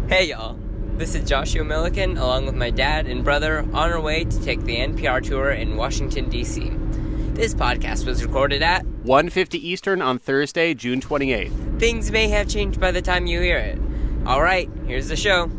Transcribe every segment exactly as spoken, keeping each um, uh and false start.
Hey y'all, this is Joshua Milliken along with my dad and brother on our way to take the N P R tour in Washington, D C This podcast was recorded at one fifty Eastern on Thursday, June twenty-eighth. Things may have changed by the time you hear it. Alright, here's the show.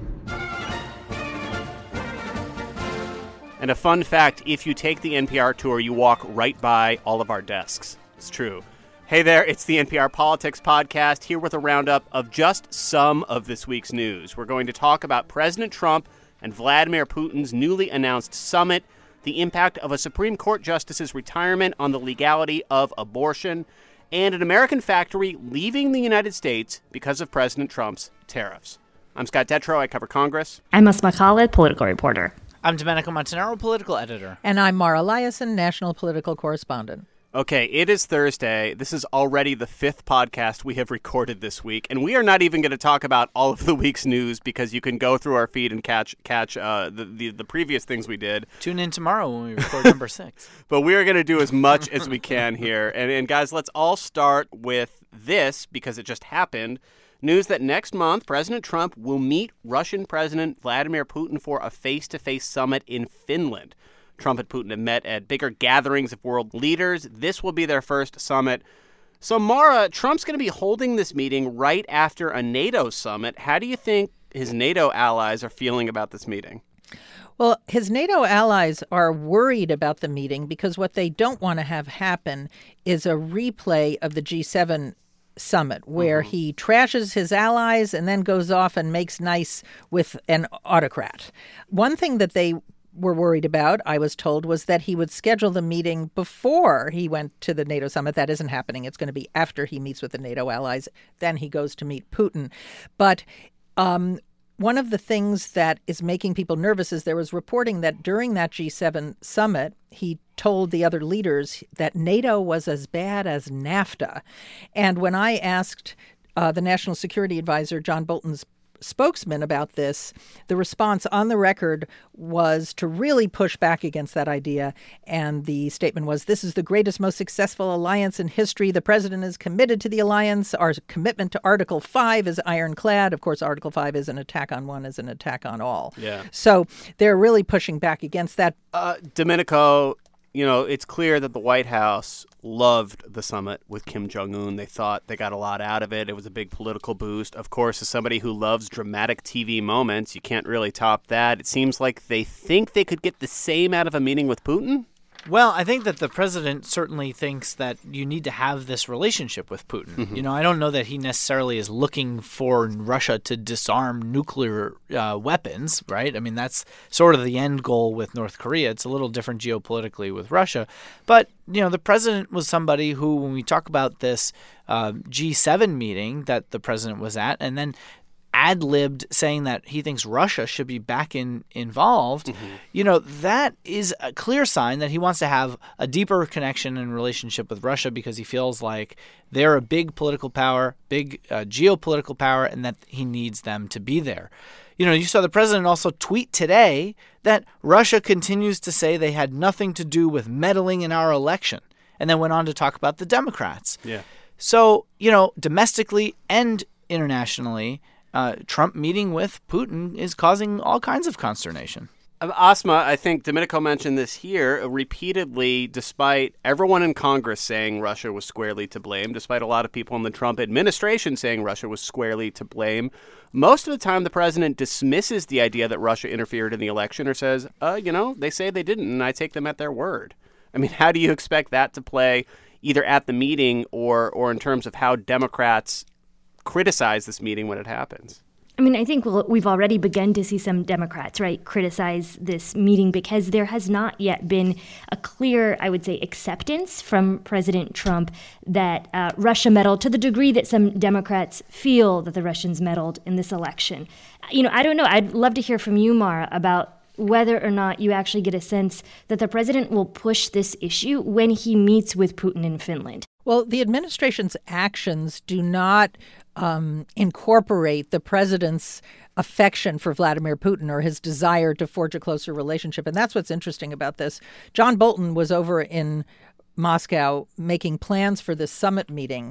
And a fun fact, if you take the N P R tour, you walk right by all of our desks. It's true. Hey there, it's the N P R Politics Podcast, here with a roundup of just some of this week's news. We're going to talk about President Trump and Vladimir Putin's newly announced summit, the impact of a Supreme Court justice's retirement on the legality of abortion, and an American factory leaving the United States because of President Trump's tariffs. I'm Scott Detrow. I cover Congress. I'm Asma Khalid, political reporter. I'm Domenico Montanaro, political editor. And I'm Mara Liasson, national political correspondent. Okay, it is Thursday. This is already the fifth podcast we have recorded this week, and we are not even going to talk about all of the week's news because you can go through our feed and catch catch uh, the, the the previous things we did. Tune in tomorrow when we record number six. But we are going to do as much as we can here. And, and guys, let's all start with this because it just happened. News that next month, President Trump will meet Russian President Vladimir Putin for a face-to-face summit in Finland. Trump and Putin have met at bigger gatherings of world leaders. This will be their first summit. So, Mara, Trump's going to be holding this meeting right after a NATO summit. How do you think his NATO allies are feeling about this meeting? Well, his NATO allies are worried about the meeting because what they don't want to have happen is a replay of the G seven summit where mm-hmm. he trashes his allies and then goes off and makes nice with an autocrat. One thing that they were worried about, I was told, was that he would schedule the meeting before he went to the NATO summit. That isn't happening. It's going to be after he meets with the NATO allies. Then he goes to meet Putin. But um, one of the things that is making people nervous is there was reporting that during that G seven summit, he told the other leaders that NATO was as bad as NAFTA. And when I asked uh, the National Security Advisor, John Bolton's spokesman, about this, the response on the record was to really push back against that idea. And the statement was, this is the greatest, most successful alliance in history. The president is committed to the alliance. Our commitment to Article five is ironclad. Of course, Article five is an attack on one is an attack on all. Yeah. So they're really pushing back against that. Uh, Domenico, you know, it's clear that the White House loved the summit with Kim Jong-un. They thought they got a lot out of it. It was a big political boost. Of course, as somebody who loves dramatic T V moments, you can't really top that. It seems like they think they could get the same out of a meeting with Putin. Well, I think that the president certainly thinks that you need to have this relationship with Putin. Mm-hmm. You know, I don't know that he necessarily is looking for Russia to disarm nuclear uh, weapons, right? I mean, that's sort of the end goal with North Korea. It's a little different geopolitically with Russia. But, you know, the president was somebody who, when we talk about this uh, G seven meeting that the president was at, and then ad-libbed saying that he thinks Russia should be back in involved, mm-hmm. you know, that is a clear sign that he wants to have a deeper connection and relationship with Russia because he feels like they're a big political power, big uh, geopolitical power, and that he needs them to be there. You know, you saw the president also tweet today that Russia continues to say they had nothing to do with meddling in our election, and then went on to talk about the Democrats. Yeah. So, you know, domestically and internationally, Uh, Trump meeting with Putin is causing all kinds of consternation. Asma, I think Domenico mentioned this here repeatedly, despite everyone in Congress saying Russia was squarely to blame, despite a lot of people in the Trump administration saying Russia was squarely to blame. Most of the time, the president dismisses the idea that Russia interfered in the election or says, uh, you know, they say they didn't, and I take them at their word. I mean, how do you expect that to play either at the meeting or or in terms of how Democrats criticize this meeting when it happens? I mean, I think we'll, we've already begun to see some Democrats, right, criticize this meeting because there has not yet been a clear, I would say, acceptance from President Trump that uh, Russia meddled to the degree that some Democrats feel that the Russians meddled in this election. You know, I don't know. I'd love to hear from you, Mara, about whether or not you actually get a sense that the president will push this issue when he meets with Putin in Finland. Well, the administration's actions do not um, incorporate the president's affection for Vladimir Putin or his desire to forge a closer relationship. And that's what's interesting about this. John Bolton was over in Moscow making plans for this summit meeting.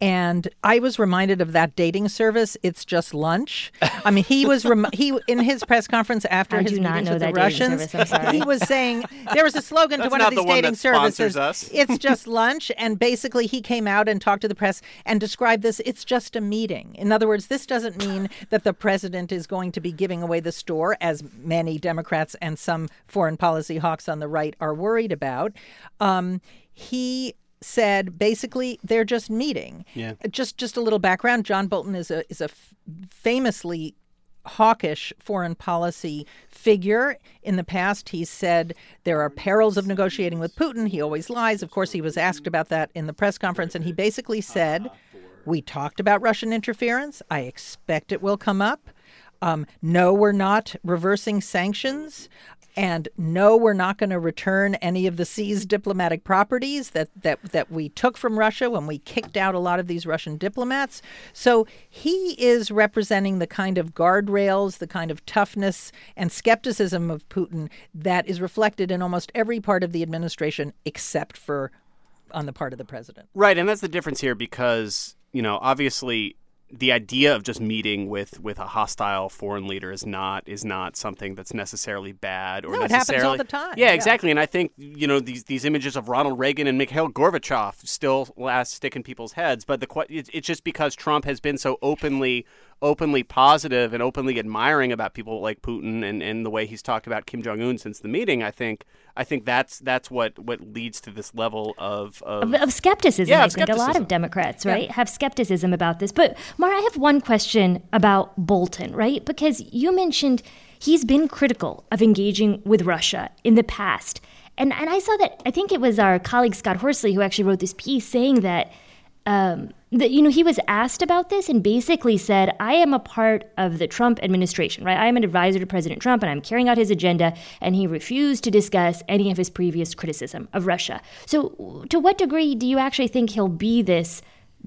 And I was reminded of that dating service, It's Just Lunch. I mean, he was rem- he in his press conference after I his do not meetings know with that the Russians, dating service. I'm sorry. he was saying there was a slogan to That's one not of these the one dating that sponsors services. us. It's Just Lunch, and basically he came out and talked to the press and described this. It's just a meeting. In other words, this doesn't mean that the president is going to be giving away the store, as many Democrats and some foreign policy hawks on the right are worried about. Um, he said basically they're just meeting. Yeah. Just just a little background. John Bolton is a is a f- famously hawkish foreign policy figure. In the past, he said there are perils of negotiating with Putin. He always lies. Of course, he was asked about that in the press conference, and he basically said, we talked about Russian interference. I expect it will come up. Um, no, we're not reversing sanctions. And no, we're not going to return any of the seized diplomatic properties that, that, that we took from Russia when we kicked out a lot of these Russian diplomats. So he is representing the kind of guardrails, the kind of toughness and skepticism of Putin that is reflected in almost every part of the administration except for on the part of the president. Right, and that's the difference here because, you know, obviously the idea of just meeting with, with a hostile foreign leader is not is not something that's necessarily bad or no, it necessarily. happens all the time. Yeah, Yeah. exactly. And I think, you know, these these images of Ronald Reagan and Mikhail Gorbachev still last stick in people's heads. But the it's, it's just because Trump has been so openly openly positive and openly admiring about people like Putin and, and the way he's talked about Kim Jong-un since the meeting. I think I think that's that's what, what leads to this level of of, Of, of skepticism, Yeah, I of think. A lot skepticism. of Democrats, right, have skepticism about this. But, Mara, I have one question about Bolton, right? Because you mentioned he's been critical of engaging with Russia in the past. And and I saw that, I think it was our colleague Scott Horsley who actually wrote this piece saying that, um, that, you know, he was asked about this and basically said, I am a part of the Trump administration, right? I am an advisor to President Trump and I'm carrying out his agenda. And he refused to discuss any of his previous criticism of Russia. So to what degree do you actually think he'll be this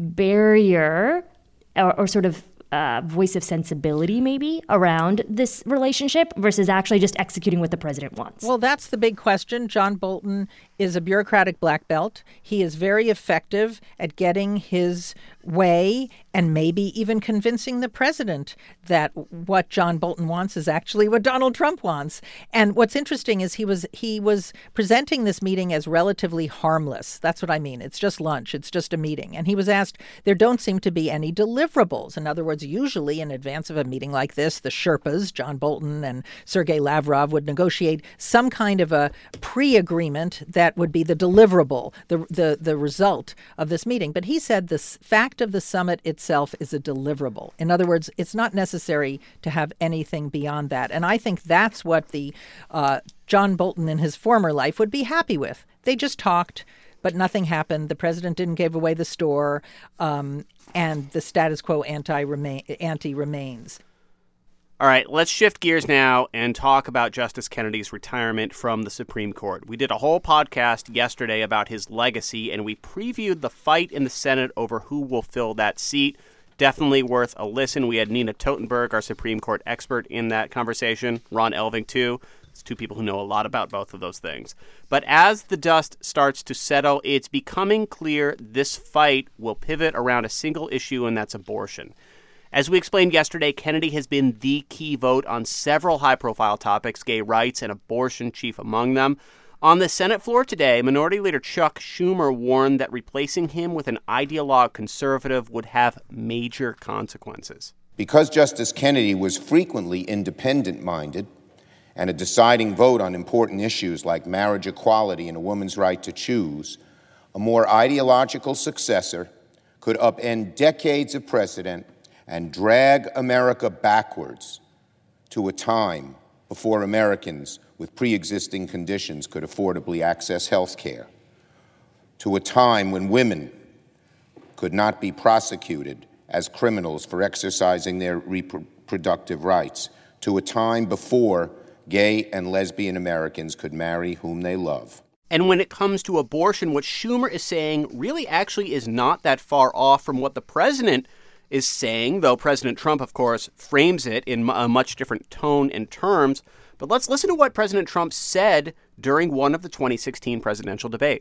barrier or, or sort of uh, voice of sensibility maybe around this relationship versus actually just executing what the president wants? Well, that's the big question. John Bolton is a bureaucratic black belt. He is very effective at getting his way and maybe even convincing the president that what John Bolton wants is actually what Donald Trump wants. And what's interesting is he was he was presenting this meeting as relatively harmless. That's what I mean. It's just lunch. It's just a meeting. And he was asked, there don't seem to be any deliverables. In other words, usually in advance of a meeting like this, the Sherpas, John Bolton and Sergei Lavrov, would negotiate some kind of a pre-agreement that would be the deliverable, the, the, the result of this meeting. But he said the fact of the summit itself is a deliverable. In other words, it's not necessary to have anything beyond that. And I think that's what the uh, John Bolton in his former life would be happy with. They just talked, but nothing happened. The president didn't give away the store, um, and the status quo anti-remain, anti-remains. All right, let's shift gears now and talk about Justice Kennedy's retirement from the Supreme Court. We did a whole podcast yesterday about his legacy, and we previewed the fight in the Senate over who will fill that seat. Definitely worth a listen. We had Nina Totenberg, our Supreme Court expert, in that conversation. Ron Elving, too. It's two people who know a lot about both of those things. But as the dust starts to settle, it's becoming clear this fight will pivot around a single issue, and that's abortion. As we explained yesterday, Kennedy has been the key vote on several high-profile topics, gay rights and abortion chief among them. On the Senate floor today, Minority Leader Chuck Schumer warned that replacing him with an ideologue conservative would have major consequences. Because Justice Kennedy was frequently independent-minded and a deciding vote on important issues like marriage equality and a woman's right to choose, a more ideological successor could upend decades of precedent and drag America backwards to a time before Americans with pre-existing conditions could affordably access health care, to a time when women could not be prosecuted as criminals for exercising their reproductive rights, to a time before gay and lesbian Americans could marry whom they love. And when it comes to abortion, what Schumer is saying really actually is not that far off from what the president is saying, though President Trump, of course, frames it in a much different tone and terms. But let's listen to what President Trump said during one of the twenty sixteen presidential debates.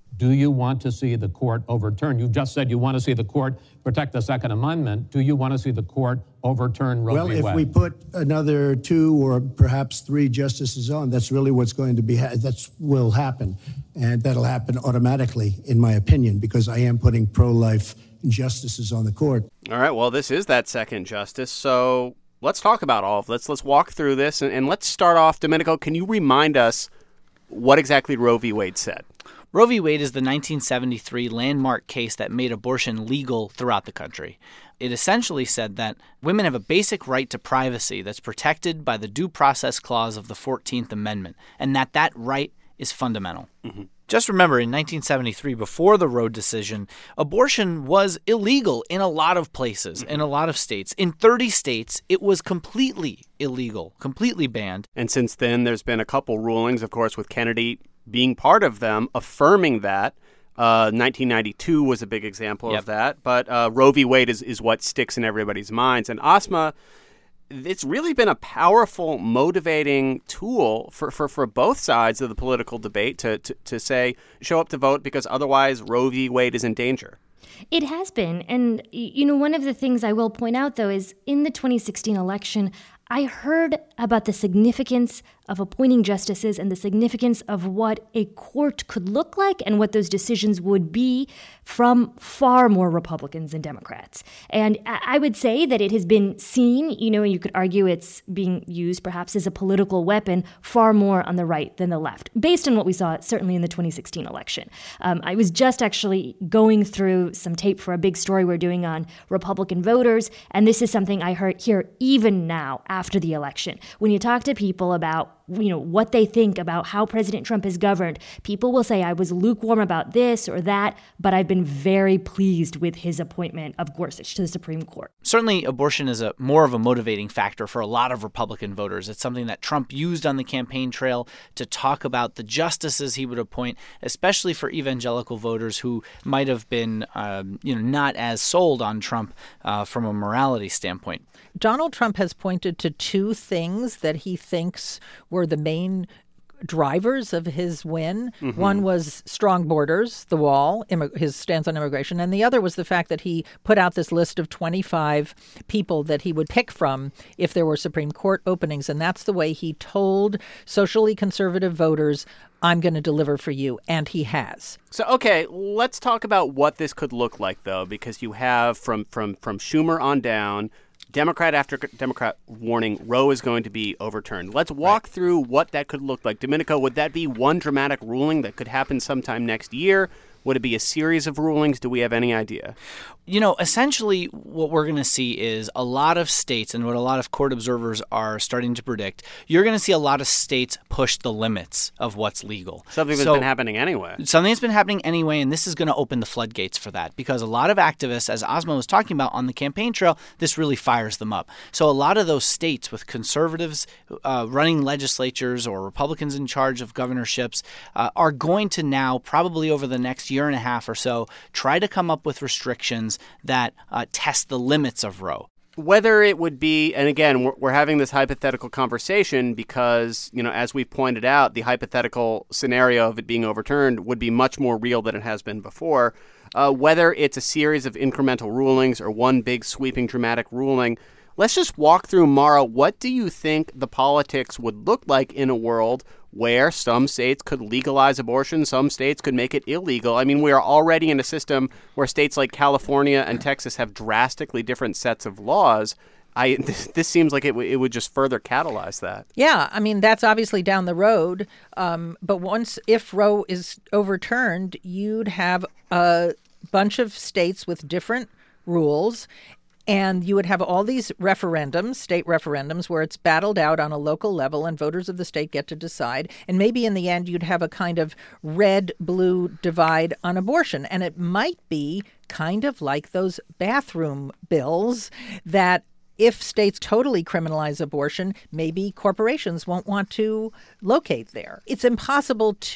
Do you want to see the court overturn? You just said you want to see the court protect the Second Amendment. Do you want to see the court overturn Roe well, v. Wade? Well, if we put another two or perhaps three justices on, that's really what's going to be, ha- that's will happen. And that'll happen automatically, in my opinion, because I am putting pro-life justices on the court. All right, well, this is that second justice, so let's talk about all of this. Let's walk through this, and, and let's start off. Domenico, can you remind us what exactly Roe v. Wade said? Roe v. Wade is the nineteen seventy-three landmark case that made abortion legal throughout the country. It essentially said that women have a basic right to privacy that's protected by the Due Process Clause of the fourteenth Amendment, and that that right is fundamental. Mm-hmm. Just remember, in nineteen seventy-three, before the Roe decision, abortion was illegal in a lot of places, mm-hmm. in a lot of states. In thirty states, it was completely illegal, completely banned. And since then, there's been a couple rulings, of course, with Kennedy being part of them, affirming that. Uh, nineteen ninety-two was a big example yep. of that. But uh, Roe v. Wade is, is what sticks in everybody's minds. And Asma, it's really been a powerful, motivating tool for, for, for both sides of the political debate to, to, to say, show up to vote because otherwise Roe v. Wade is in danger. It has been. And, you know, one of the things I will point out, though, is in the twenty sixteen election, I heard about the significance of appointing justices and the significance of what a court could look like and what those decisions would be from far more Republicans than Democrats. And I would say that it has been seen, you know, you could argue it's being used perhaps as a political weapon far more on the right than the left, based on what we saw certainly in the twenty sixteen election. Um, I was just actually going through some tape for a big story we're doing on Republican voters, and this is something I heard here even now after the election. When you talk to people about you know, what they think about how President Trump is governed, people will say, I was lukewarm about this or that, but I've been very pleased with his appointment of Gorsuch to the Supreme Court. Certainly, abortion is a more of a motivating factor for a lot of Republican voters. It's something that Trump used on the campaign trail to talk about the justices he would appoint, especially for evangelical voters who might have been, um, you know, not as sold on Trump uh, from a morality standpoint. Donald Trump has pointed to two things that he thinks were the main drivers of his win. Mm-hmm. One was strong borders, the wall, immig- his stance on immigration, and the other was the fact that he put out this list of twenty-five people that he would pick from if there were Supreme Court openings, and that's the way he told socially conservative voters, I'm going to deliver for you, and he has. So, okay, let's talk about what this could look like, though, because you have from from from Schumer on down, Democrat after Democrat warning, Roe is going to be overturned. Let's walk right. through what that could look like. Domenico, would that be one dramatic ruling that could happen sometime next year? Would it be a series of rulings? Do we have any idea? You know, essentially what we're going to see is a lot of states, and what a lot of court observers are starting to predict, you're going to see a lot of states push the limits of what's legal. Something that's so, been happening anyway. Something that's been happening anyway, and this is going to open the floodgates for that because a lot of activists, as Asma was talking about on the campaign trail, this really fires them up. So a lot of those states with conservatives uh, running legislatures or Republicans in charge of governorships uh, are going to now, probably over the next year and a half or so, try to come up with restrictions that uh, test the limits of Roe. Whether it would be, and again, we're, we're having this hypothetical conversation because, you know, as we've pointed out, the hypothetical scenario of it being overturned would be much more real than it has been before. Uh, whether it's a series of incremental rulings or one big sweeping dramatic ruling, let's just walk through, Mara, what do you think the politics would look like in a world where some states could legalize abortion, some states could make it illegal? I mean, we are already in a system where states like California and Texas have drastically different sets of laws. I this, this seems like it, w- it would just further catalyze that. Yeah, I mean, that's obviously down the road. Um, but once, if Roe is overturned, you'd have a bunch of states with different rules. And you would have all these referendums, state referendums, where it's battled out on a local level and voters of the state get to decide. And maybe in the end, you'd have a kind of red-blue divide on abortion. And it might be kind of like those bathroom bills that if states totally criminalize abortion, maybe corporations won't want to locate there. It's impossible to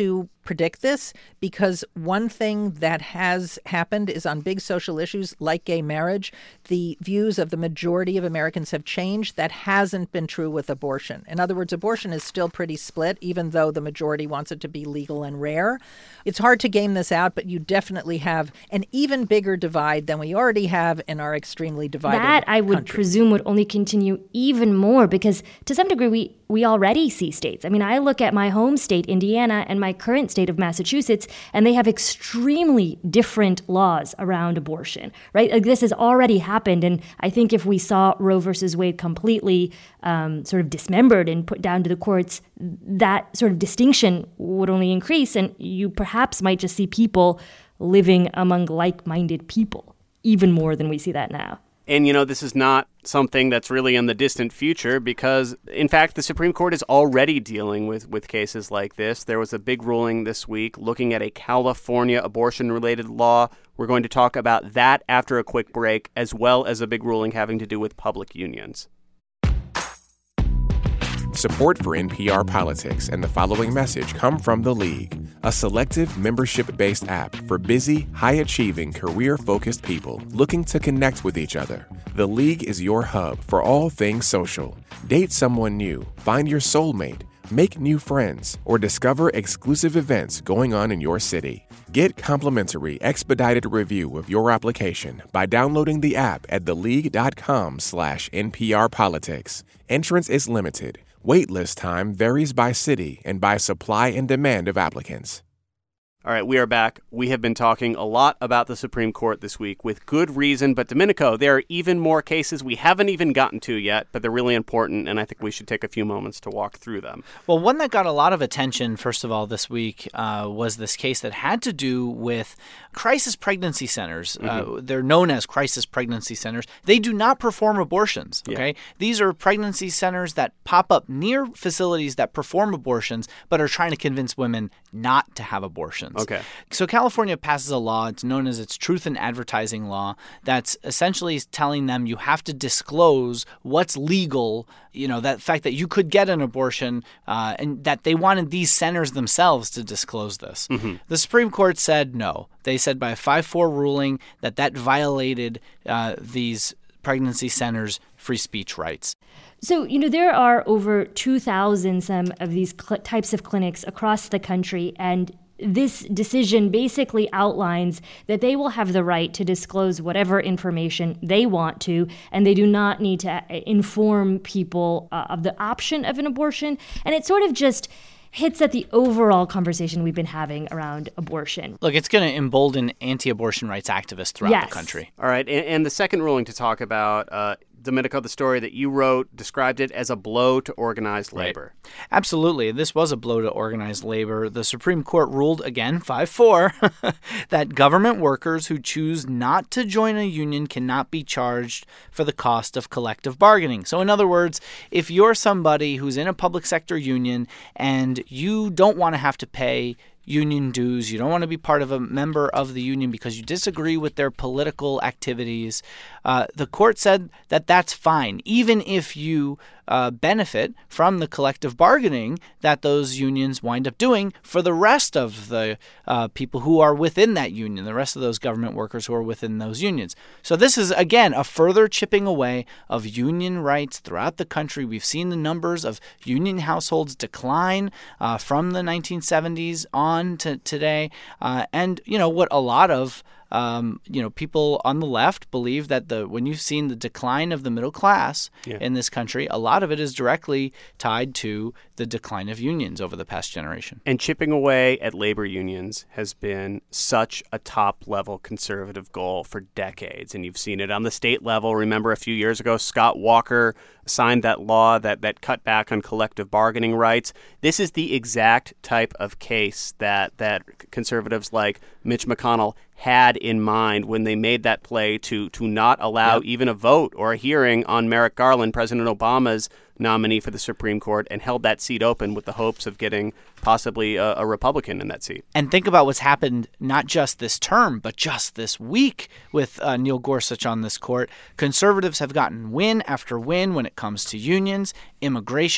predict this because one thing that has happened is on big social issues like gay marriage, the views of the majority of Americans have changed. That hasn't been true with abortion. In other words, abortion is still pretty split, even though the majority wants it to be legal and rare. It's hard to game this out, but you definitely have an even bigger divide than we already have in our extremely divided That, I would country. presume, would only continue even more because, to some degree, we, we already see states. I mean, I look at my home state, Indiana, and my current state of Massachusetts, and they have extremely different laws around abortion, right? Like, this has already happened, and I think if we saw Roe versus Wade completely um, sort of dismembered and put down to the courts, that sort of distinction would only increase, and you perhaps might just see people living among like-minded people even more than we see that now. And, you know, this is not something that's really in the distant future because, in fact, the Supreme Court is already dealing with, with cases like this. There was a big ruling this week looking at a California abortion-related law. We're going to talk about that after a quick break, as well as a big ruling having to do with public unions. Support for N P R Politics and the following message come from The League, a selective membership-based app for busy, high-achieving, career-focused people looking to connect with each other. The League is your hub for all things social. Date someone new, find your soulmate, make new friends, or discover exclusive events going on in your city. Get complimentary expedited review of your application by downloading the app at theleague.com slash NPRPolitics. Entrance is limited. Waitlist time varies by city and by supply and demand of applicants. All right, we are back. We have been talking a lot about the Supreme Court this week with good reason, but Domenico, there are even more cases we haven't even gotten to yet, but they're really important, and I think we should take a few moments to walk through them. Well, one that got a lot of attention, first of all, this week uh, was this case that had to do with crisis pregnancy centers. Mm-hmm. Uh, they're known as crisis pregnancy centers. They do not perform abortions, okay? Yeah. These are pregnancy centers that pop up near facilities that perform abortions but are trying to convince women not to have abortions. Okay. So California passes a law, it's known as its Truth in Advertising Law, that's essentially telling them you have to disclose what's legal, you know, that fact that you could get an abortion, uh, and that they wanted these centers themselves to disclose this. Mm-hmm. The Supreme Court said no. They said by a five four ruling that that violated uh, these pregnancy centers' free speech rights. So, you know, there are over two thousand some of these cl- types of clinics across the country, and this decision basically outlines that they will have the right to disclose whatever information they want to, and they do not need to inform people uh, of the option of an abortion. And it sort of just hits at the overall conversation we've been having around abortion. Look, it's going to embolden anti-abortion rights activists throughout yes. the country. All right, and, and the second ruling to talk about, uh, Domenico, the story that you wrote described it as a blow to organized labor. Right. Absolutely. This was a blow to organized labor. The Supreme Court ruled, again, five four, that government workers who choose not to join a union cannot be charged for the cost of collective bargaining. So in other words, if you're somebody who's in a public sector union and you don't want to have to pay union dues, you don't want to be part of a member of the union because you disagree with their political activities, uh, the court said that that's fine, even if you uh, benefit from the collective bargaining that those unions wind up doing for the rest of the uh, people who are within that union, the rest of those government workers who are within those unions. So this is, again, a further chipping away of union rights throughout the country. We've seen the numbers of union households decline uh, from the nineteen seventies on to today. Uh, and, you know, what a lot of Um, you know, people on the left believe that the when you've seen the decline of the middle class yeah. in this country, a lot of it is directly tied to the decline of unions over the past generation. And chipping away at labor unions has been such a top-level conservative goal for decades. And you've seen it on the state level. Remember a few years ago, Scott Walker signed that law that, that cut back on collective bargaining rights. This is the exact type of case that, that conservatives like Mitch McConnell had in mind when they made that play to to not allow yep. even a vote or a hearing on Merrick Garland, President Obama's nominee for the Supreme Court, and held that seat open with the hopes of getting possibly a, a Republican in that seat. And think about what's happened not just this term, but just this week with uh, Neil Gorsuch on this court. Conservatives have gotten win after win when it comes to unions, immigration,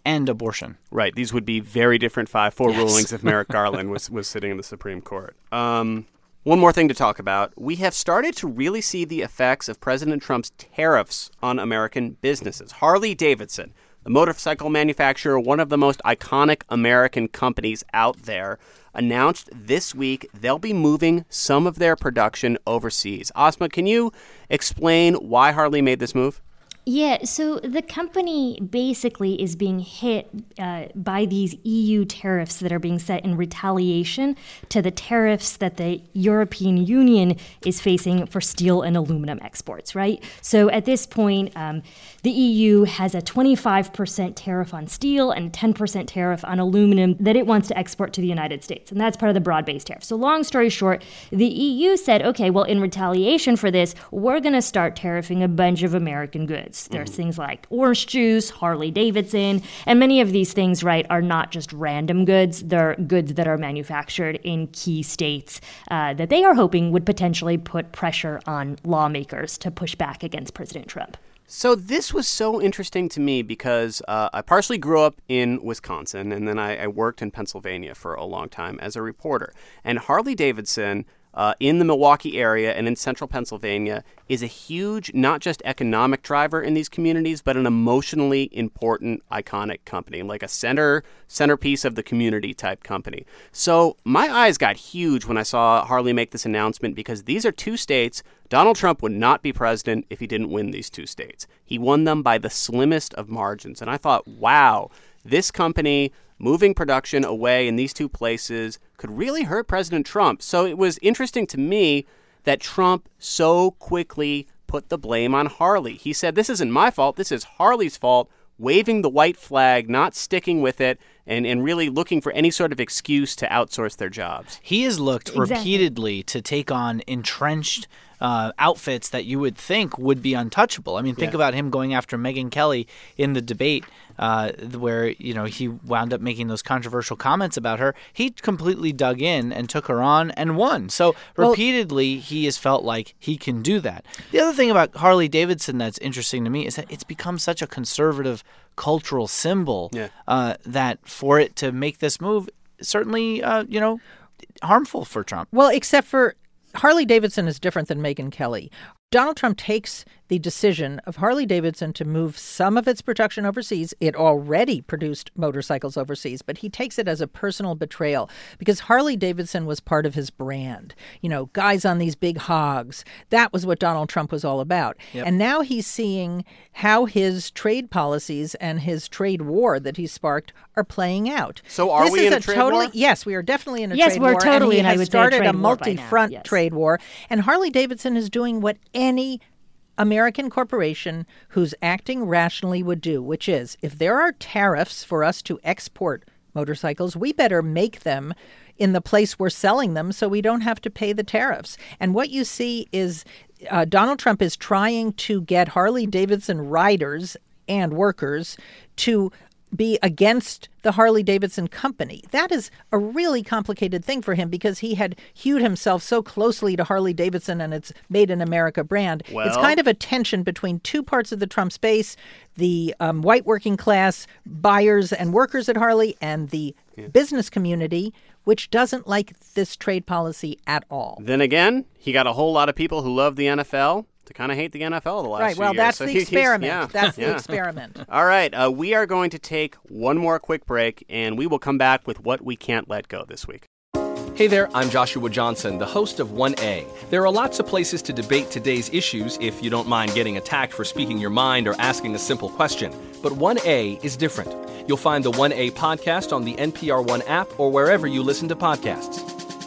and abortion. Right. These would be very different five four yes. rulings if Merrick Garland was, was sitting in the Supreme Court. Um, one more thing to talk about. We have started to really see the effects of President Trump's tariffs on American businesses. Harley-Davidson, the motorcycle manufacturer, one of the most iconic American companies out there, announced this week they'll be moving some of their production overseas. Asma, can you explain why Harley made this move? Yeah, so the company basically is being hit uh, by these E U tariffs that are being set in retaliation to the tariffs that the European Union is facing for steel and aluminum exports, right? So at this point, um, the E U has a twenty-five percent tariff on steel and a ten percent tariff on aluminum that it wants to export to the United States, and that's part of the broad-based tariff. So long story short, the E U said, okay, well, in retaliation for this, we're going to start tariffing a bunch of American goods. There's mm-hmm. things like orange juice, Harley-Davidson, and many of these things, right, are not just random goods. They're goods that are manufactured in key states uh, that they are hoping would potentially put pressure on lawmakers to push back against President Trump. So this was so interesting to me because uh, I partially grew up in Wisconsin, and then I, I worked in Pennsylvania for a long time as a reporter. And Harley-Davidson Uh, in the Milwaukee area and in central Pennsylvania is a huge, not just economic driver in these communities, but an emotionally important, iconic company, like a center centerpiece of the community type company. So my eyes got huge when I saw Harley make this announcement because these are two states. Donald Trump would not be president if he didn't win these two states. He won them by the slimmest of margins. And I thought, wow, this company moving production away in these two places could really hurt President Trump. So it was interesting to me that Trump so quickly put the blame on Harley. He said, this isn't my fault, this is Harley's fault, waving the white flag, not sticking with it, and, and really looking for any sort of excuse to outsource their jobs. He has looked exactly. repeatedly to take on entrenched uh, outfits that you would think would be untouchable. I mean, think yeah. about him going after Megyn Kelly in the debate uh, where, you know, he wound up making those controversial comments about her. He completely dug in and took her on and won. So well, repeatedly, he has felt like he can do that. The other thing about Harley-Davidson that's interesting to me is that it's become such a conservative cultural symbol yeah. uh, that for it to make this move, certainly, uh, you know, harmful for Trump. Well, except for Harley-Davidson is different than Megyn Kelly. Donald Trump takes the decision of Harley-Davidson to move some of its production overseas. It already produced motorcycles overseas, but he takes it as a personal betrayal because Harley-Davidson was part of his brand. You know, guys on these big hogs. That was what Donald Trump was all about. Yep. And now he's seeing how his trade policies and his trade war that he sparked are playing out. So are this we is in a, a trade totally, war? Yes, we are definitely in a yes, trade war. Yes, we're totally and he in, has I would started say, a, a multi-front yes. trade war. And Harley-Davidson is doing what any American corporation who's acting rationally would do, which is if there are tariffs for us to export motorcycles, we better make them in the place we're selling them so we don't have to pay the tariffs. And what you see is uh, Donald Trump is trying to get Harley-Davidson riders and workers to be against the Harley-Davidson company. That is a really complicated thing for him because he had hewed himself so closely to Harley-Davidson and its Made in America brand. Well, it's kind of a tension between two parts of the Trump space, the um, white working class buyers and workers at Harley and the yeah. business community, which doesn't like this trade policy at all. Then again, he got a whole lot of people who love the N F L to kind of hate the N F L the last right, few well, years. that's so the he, experiment. Yeah, that's yeah. the experiment. All right, uh, we are going to take one more quick break, and we will come back with what we can't let go this week. Hey there, I'm Joshua Johnson, the host of one A. There are lots of places to debate today's issues if you don't mind getting attacked for speaking your mind or asking a simple question. But one A is different. You'll find the one A podcast on the N P R One app or wherever you listen to podcasts.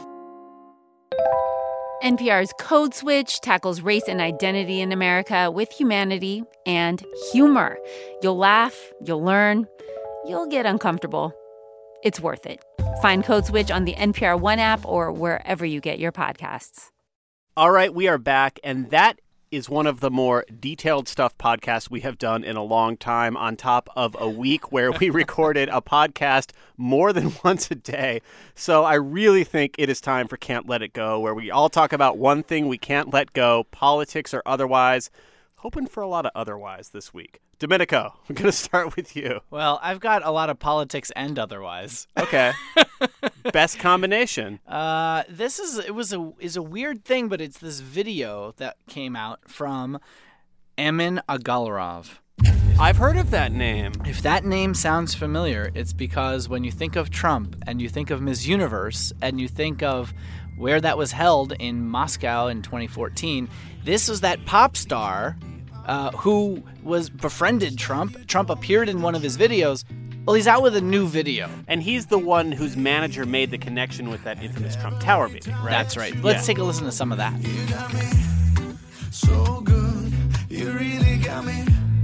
N P R's Code Switch tackles race and identity in America with humanity and humor. You'll laugh, you'll learn, you'll get uncomfortable. It's worth it. Find Code Switch on the N P R One app or wherever you get your podcasts. All right, we are back, and that is one of the more detailed stuff podcasts we have done in a long time, on top of a week where we recorded a podcast more than once a day. So I really think it is time for Can't Let It Go, where we all talk about one thing we can't let go, politics or otherwise. hoping for a lot of otherwise this week. Domenico, I'm going to start with you. Well, I've got a lot of politics and otherwise. Okay. Best combination. Uh, this is it was a is a weird thing, but it's this video that came out from Emin Agalarov. I've heard of that name. If that name sounds familiar, it's because when you think of Trump and you think of Miss Universe and you think of where that was held in Moscow in twenty fourteen, this was that pop star uh, who was befriended Trump. Trump appeared in one of his videos. Well, he's out with a new video. And he's the one whose manager made the connection with that infamous Trump Tower meeting, right? That's right. Let's yeah. take a listen to some of that. You got me so good. You really got me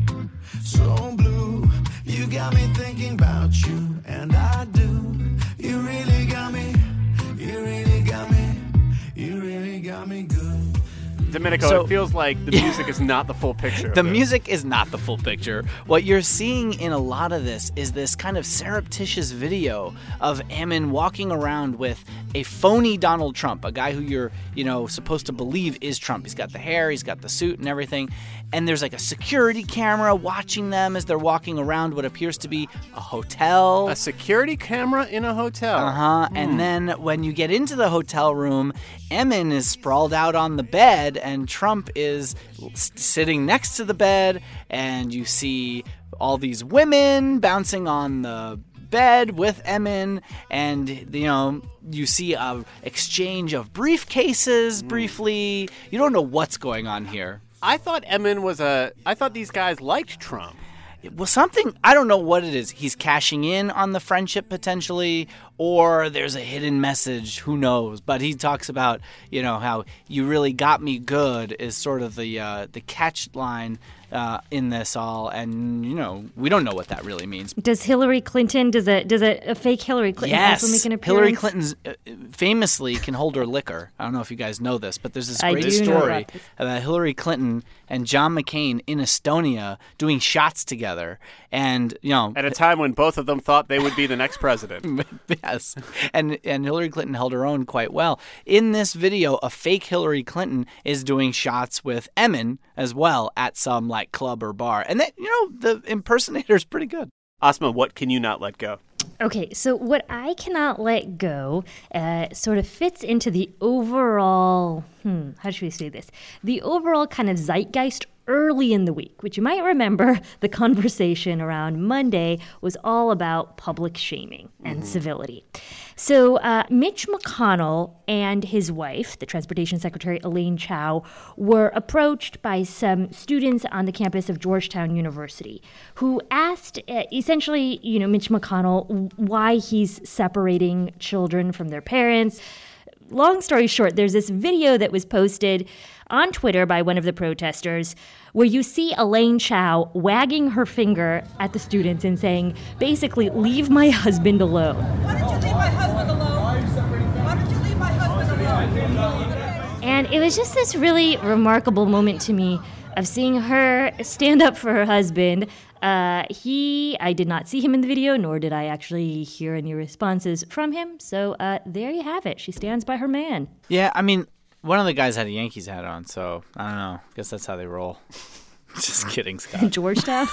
so blue. You got me thinking about you, and I do. You really got me. You really got me. You really got me good. Domenico, So- it feels like the music is not the full picture. of The it. music is not the full picture. What you're seeing in a lot of this is this kind of surreptitious video of Emin walking around with a phony Donald Trump, a guy who you're, you know, supposed to believe is Trump. He's got the hair, he's got the suit and everything. And there's like a security camera watching them as they're walking around what appears to be a hotel. A security camera in a hotel. Uh-huh. Hmm. And then when you get into the hotel room, Emin is sprawled out on the bed and Trump is s- sitting next to the bed, and you see all these women bouncing on the bed with Emin, and you know you see a exchange of briefcases Hmm. briefly. You don't know what's going on here. I thought Emin was a. I thought these guys liked Trump. Well, something, I don't know what it is. He's cashing in on the friendship potentially, or there's a hidden message, who knows. But he talks about, you know, how you really got me good is sort of the uh, the catch line uh, in this all. And, you know, we don't know what that really means. Does Hillary Clinton, does a does a, a fake Hillary Clinton Yes, also make an appearance? Hillary Clinton uh, famously can hold her liquor. I don't know if you guys know this, but there's this I great do know story about this. about Hillary Clinton and John McCain in Estonia doing shots together. And, you know, At a time when both of them thought they would be the next president. yes, and and Hillary Clinton held her own quite well. In this video, a fake Hillary Clinton is doing shots with Emin as well at some like club or bar, and that, you know, the impersonator is pretty good. Asma, what can you not let go? Okay, so what I cannot let go uh, sort of fits into the overall, hmm, how should we say this? The overall kind of zeitgeist early in the week, which you might remember the conversation around Monday was all about public shaming and Mhm. civility. So uh, Mitch McConnell and his wife, the Transportation Secretary Elaine Chao, were approached by some students on the campus of Georgetown University who asked uh, essentially, you know, Mitch McConnell why he's separating children from their parents. Long story short, there's this video that was posted on Twitter by one of the protesters where you see Elaine Chao wagging her finger at the students and saying, basically, leave my husband alone. Why don't you leave my husband alone? Why don't you leave my husband alone? And it was just this really remarkable moment to me of seeing her stand up for her husband. Uh, he, I did not see him in the video, nor did I actually hear any responses from him. So uh, there you have it. She stands by her man. Yeah, I mean, one of the guys had a Yankees hat on, so I don't know. Guess that's how they roll. Just kidding, Scott. Georgetown?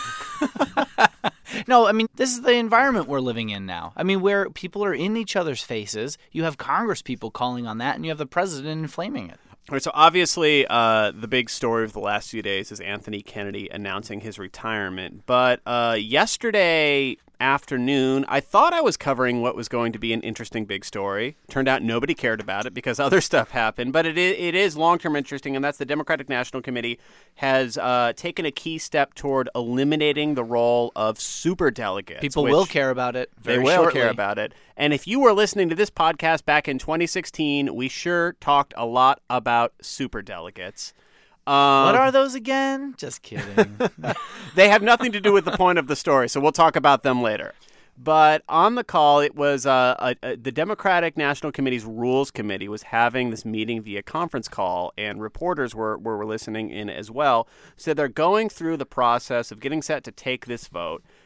No, I mean, this is the environment we're living in now. I mean, where people are in each other's faces. You have Congress people calling on that, and you have the president inflaming it. All right, so obviously uh, the big story of the last few days is Anthony Kennedy announcing his retirement. But uh, yesterday afternoon, I thought I was covering what was going to be an interesting big story. Turned out nobody cared about it because other stuff happened. But it is, it is long-term interesting, and that's the Democratic National Committee has uh, taken a key step toward eliminating the role of superdelegates. People which will care about it very They will shortly. care about it. And if you were listening to this podcast back in twenty sixteen, we sure talked a lot about superdelegates. Um, What are those again? Just kidding. They have nothing to do with the point of the story, so we'll talk about them later. But on the call, it was uh, a, a, the Democratic National Committee's Rules Committee was having this meeting via conference call, and reporters were, were listening in as well. So they're going through the process of getting set to take this vote.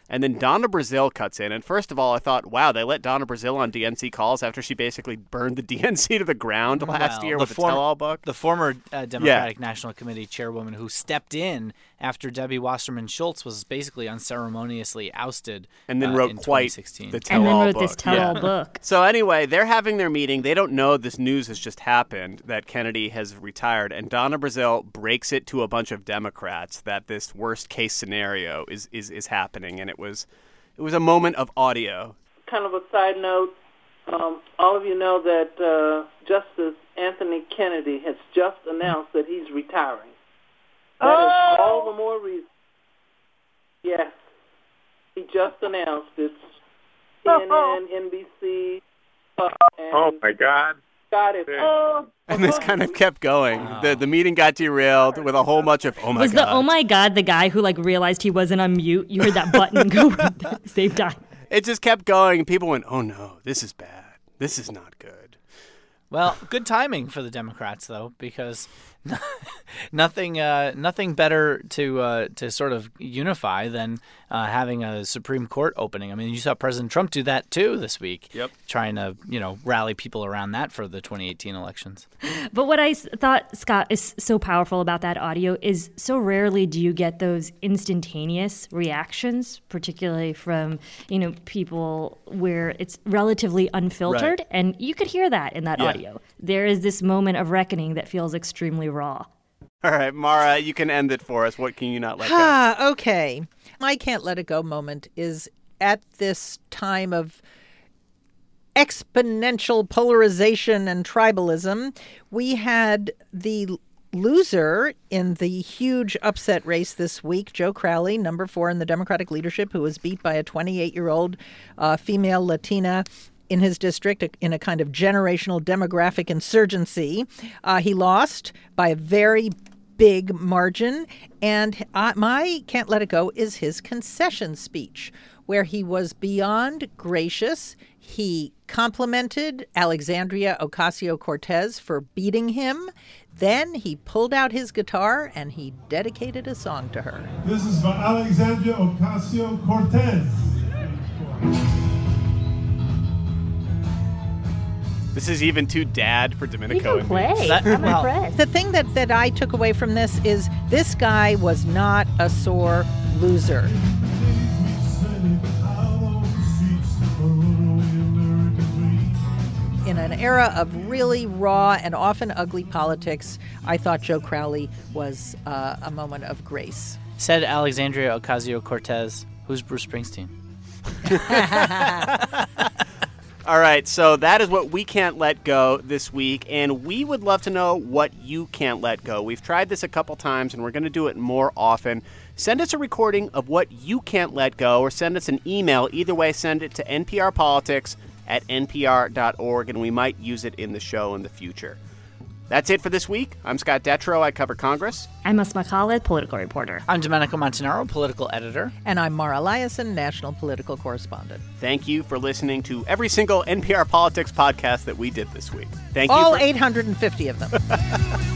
And then Donna Brazile cuts in. And first of all, I thought, wow, they let Donna Brazile on D N C calls after she basically burned the D N C to the ground last well, year the with form- a tell-all book. The former uh, Democratic yeah. National Committee chairwoman who stepped in after Debbie Wasserman Schultz was basically unceremoniously ousted. And then uh, wrote in quite twenty sixteen. the tell-all book. And then wrote this tell-all yeah. book. So anyway, they're having their meeting. They don't know this news has just happened, that Kennedy has retired. And Donna Brazile breaks it to a bunch of Democrats that this worst-case scenario is, is, is happening. And it was it was a moment of audio. Kind of a side note, um, all of you know that uh, Justice Anthony Kennedy has just announced that he's retiring. That oh. is all the more reason. Yes, he just announced it. C N N, N B C. Uh, and oh, my God. Got it. Oh. And this kind of kept going. Wow. The the meeting got derailed with a whole bunch of, oh, my was God. Was the, oh, my God, the guy who, like, realized he wasn't on mute? You heard that button go at the same time. It just kept going, and people went, oh, no, this is bad. This is not good. Well, good timing for the Democrats, though, because nothing uh, nothing better to uh, to sort of unify than uh, having a Supreme Court opening. I mean, you saw President Trump do that, too, this week. Yep. Trying to, you know, rally people around that for the twenty eighteen elections. But what I thought, Scott, is so powerful about that audio is so rarely do you get those instantaneous reactions, particularly from, you know, people where it's relatively unfiltered. Right. And you could hear that in that yeah. audio. There is this moment of reckoning that feels extremely raw. All right, Mara, you can end it for us. What can you not let go? Ah, okay. My can't let it go moment is at this time of exponential polarization and tribalism. We had the loser in the huge upset race this week, Joe Crowley, number four in the Democratic leadership, who was beat by a twenty-eight-year-old uh, female Latina in his district in a kind of generational demographic insurgency. Uh, he lost by a very big margin. And uh, my can't let it go is his concession speech, where he was beyond gracious. He complimented Alexandria Ocasio-Cortez for beating him. Then he pulled out his guitar and he dedicated a song to her. This is for Alexandria Ocasio-Cortez. This is even too dad for Domenico. You can play. That, I'm well, impressed. The thing that, that I took away from this is this guy was not a sore loser. In an era of really raw and often ugly politics, I thought Joe Crowley was uh, a moment of grace. Said Alexandria Ocasio-Cortez. Who's Bruce Springsteen? All right, so that is what we can't let go this week, and we would love to know what you can't let go. We've tried this a couple times, and we're going to do it more often. Send us a recording of what you can't let go, or send us an email. Either way, send it to nprpolitics at n p r dot org, and we might use it in the show in the future. That's it for this week. I'm Scott Detrow. I cover Congress. I'm Asma Khalid, political reporter. I'm Domenico Montanaro, political editor. And I'm Mara Liasson, national political correspondent. Thank you for listening to every single N P R Politics podcast that we did this week. Thank All you. For- eight hundred fifty of them.